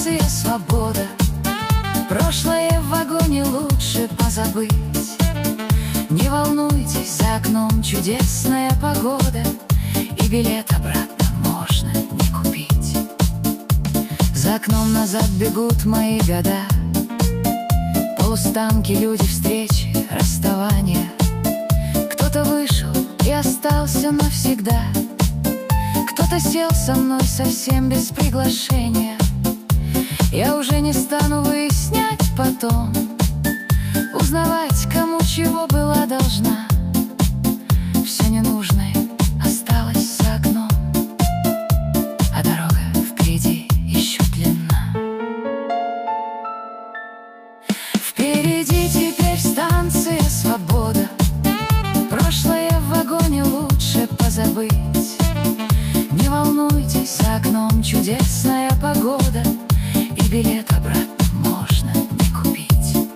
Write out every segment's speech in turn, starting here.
станция «Свобода». Прошлое в вагоне лучше позабыть. Не волнуйтесь, за окном чудесная погода, и билет обратно можно не купить. За окном назад бегут мои года, полустанки, люди, встречи, расставания. Кто-то вышел и остался навсегда, кто-то сел со мной совсем без приглашения. Я уже не стану выяснять потом, узнавать, кому чего была должна. Все ненужное осталось за окном, а дорога впереди еще длинна. Впереди теперь станция «Свобода». Прошлое в вагоне лучше позабыть. Не волнуйтесь, за окном чудесная погода, и билет обратно можно не купить.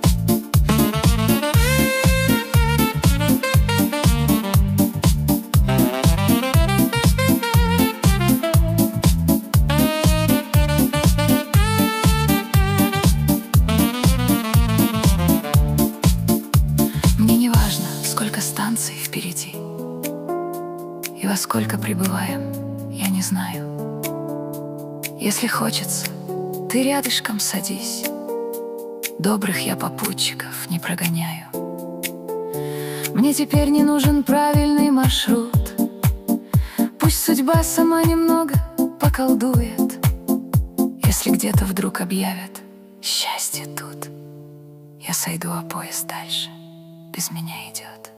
Мне не важно, сколько станций впереди и во сколько прибываем, я не знаю. Если хочется, ты рядышком садись. Добрых я попутчиков не прогоняю. Мне теперь не нужен правильный маршрут. Пусть судьба сама немного поколдует. Если где-то вдруг объявят «счастье тут», я сойду, а поезд дальше без меня идет.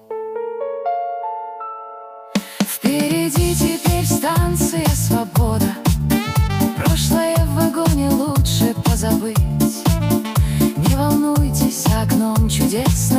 Впереди теперь станция «Свобода». Прошлое в вагоне лучше позабыть. Не волнуйтесь, за окном чудес